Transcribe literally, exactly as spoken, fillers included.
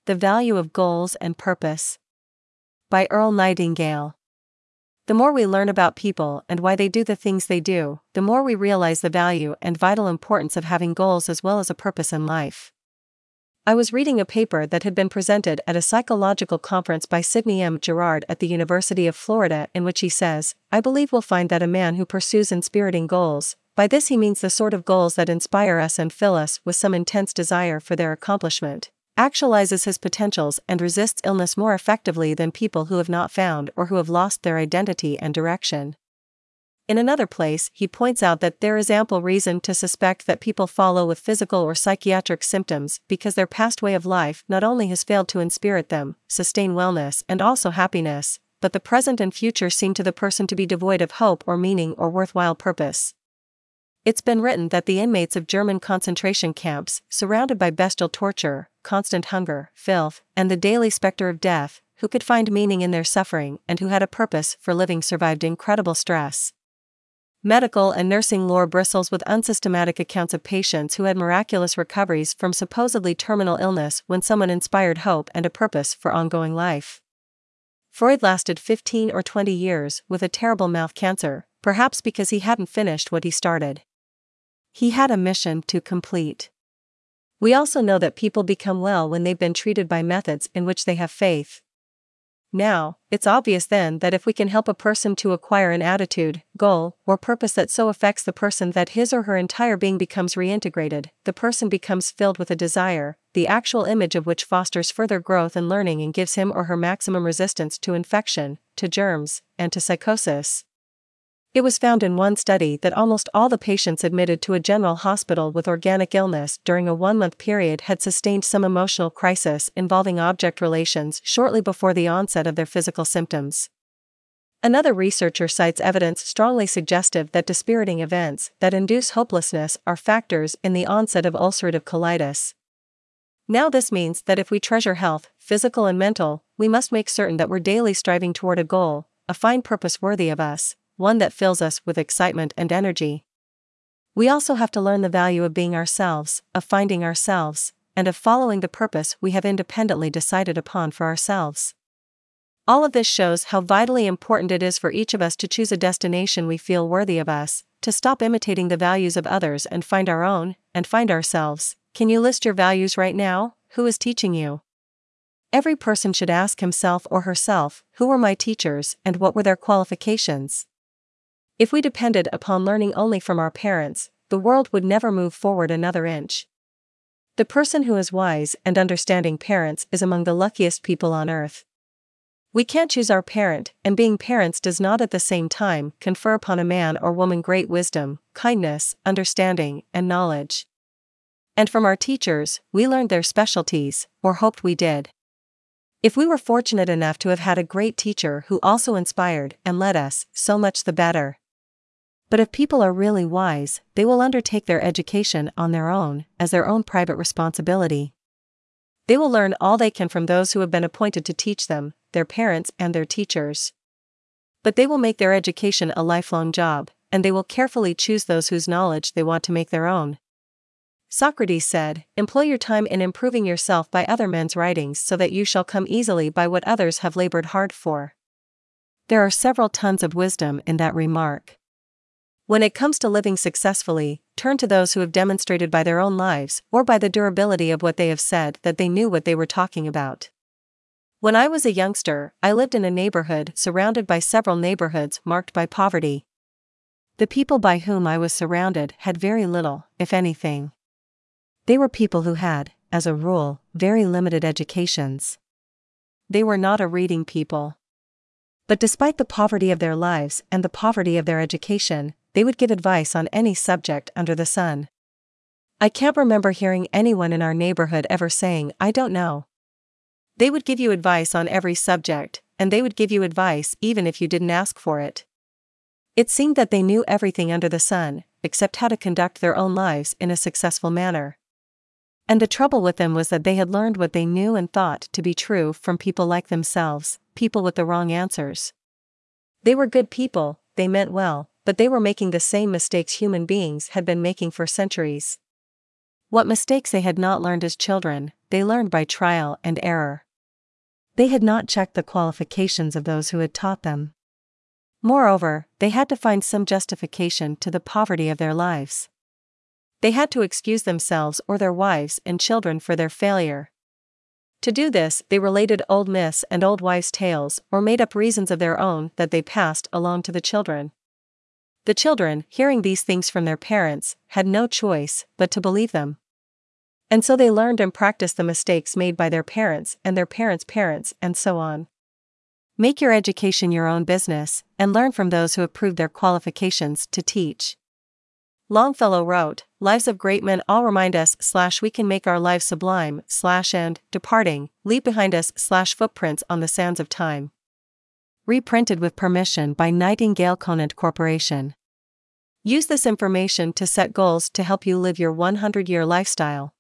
The Value of Goals and Purpose. By Earl Nightingale. The more we learn about people and why they do the things they do, the more we realize the value and vital importance of having goals as well as a purpose in life. I was reading a paper that had been presented at a psychological conference by Sidney M. Girard at the University of Florida, in which he says, "I believe we'll find that a man who pursues inspiriting goals, by this he means the sort of goals that inspire us and fill us with some intense desire for their accomplishment, actualizes his potentials and resists illness more effectively than people who have not found or who have lost their identity and direction." In another place, he points out that there is ample reason to suspect that people follow with physical or psychiatric symptoms because their past way of life not only has failed to inspirit them, sustain wellness and also happiness, but the present and future seem to the person to be devoid of hope or meaning or worthwhile purpose. It's been written that the inmates of German concentration camps, surrounded by bestial torture, constant hunger, filth, and the daily specter of death, who could find meaning in their suffering and who had a purpose for living survived incredible stress. Medical and nursing lore bristles with unsystematic accounts of patients who had miraculous recoveries from supposedly terminal illness when someone inspired hope and a purpose for ongoing life. Freud lasted fifteen or twenty years with a terrible mouth cancer, perhaps because he hadn't finished what he started. He had a mission to complete. We also know that people become well when they've been treated by methods in which they have faith. Now, it's obvious then that if we can help a person to acquire an attitude, goal, or purpose that so affects the person that his or her entire being becomes reintegrated, the person becomes filled with a desire, the actual image of which fosters further growth and learning and gives him or her maximum resistance to infection, to germs, and to psychosis. It was found in one study that almost all the patients admitted to a general hospital with organic illness during a one-month period had sustained some emotional crisis involving object relations shortly before the onset of their physical symptoms. Another researcher cites evidence strongly suggestive that dispiriting events that induce hopelessness are factors in the onset of ulcerative colitis. Now this means that if we treasure health, physical and mental, we must make certain that we're daily striving toward a goal, a fine purpose worthy of us, one that fills us with excitement and energy. We also have to learn the value of being ourselves, of finding ourselves, and of following the purpose we have independently decided upon for ourselves. All of this shows how vitally important it is for each of us to choose a destination we feel worthy of us, to stop imitating the values of others and find our own, and find ourselves. Can you list your values right now? Who is teaching you? Every person should ask himself or herself, who were my teachers and what were their qualifications? If we depended upon learning only from our parents, the world would never move forward another inch. The person who has wise and understanding parents is among the luckiest people on earth. We can't choose our parent, and being parents does not at the same time confer upon a man or woman great wisdom, kindness, understanding, and knowledge. And from our teachers, we learned their specialties, or hoped we did. If we were fortunate enough to have had a great teacher who also inspired and led us, so much the better. But if people are really wise, they will undertake their education on their own, as their own private responsibility. They will learn all they can from those who have been appointed to teach them, their parents and their teachers. But they will make their education a lifelong job, and they will carefully choose those whose knowledge they want to make their own. Socrates said, "Employ your time in improving yourself by other men's writings so that you shall come easily by what others have labored hard for." There are several tons of wisdom in that remark. When it comes to living successfully, turn to those who have demonstrated by their own lives, or by the durability of what they have said, that they knew what they were talking about. When I was a youngster, I lived in a neighborhood surrounded by several neighborhoods marked by poverty. The people by whom I was surrounded had very little, if anything. They were people who had, as a rule, very limited educations. They were not a reading people. But despite the poverty of their lives and the poverty of their education, they would give advice on any subject under the sun. I can't remember hearing anyone in our neighborhood ever saying, "I don't know." They would give you advice on every subject, and they would give you advice even if you didn't ask for it. It seemed that they knew everything under the sun, except how to conduct their own lives in a successful manner. And the trouble with them was that they had learned what they knew and thought to be true from people like themselves, people with the wrong answers. They were good people, they meant well, but they were making the same mistakes human beings had been making for centuries. What mistakes they had not learned as children, they learned by trial and error. They had not checked the qualifications of those who had taught them. Moreover, they had to find some justification to the poverty of their lives. They had to excuse themselves or their wives and children for their failure. To do this, they related old myths and old wives' tales or made up reasons of their own that they passed along to the children. The children, hearing these things from their parents, had no choice but to believe them. And so they learned and practiced the mistakes made by their parents and their parents' parents, and so on. Make your education your own business, and learn from those who have proved their qualifications to teach. Longfellow wrote, "Lives of great men all remind us slash we can make our lives sublime slash and, departing, leave behind us slash footprints on the sands of time." Reprinted with permission by Nightingale Conant Corporation. Use this information to set goals to help you live your one hundred year lifestyle.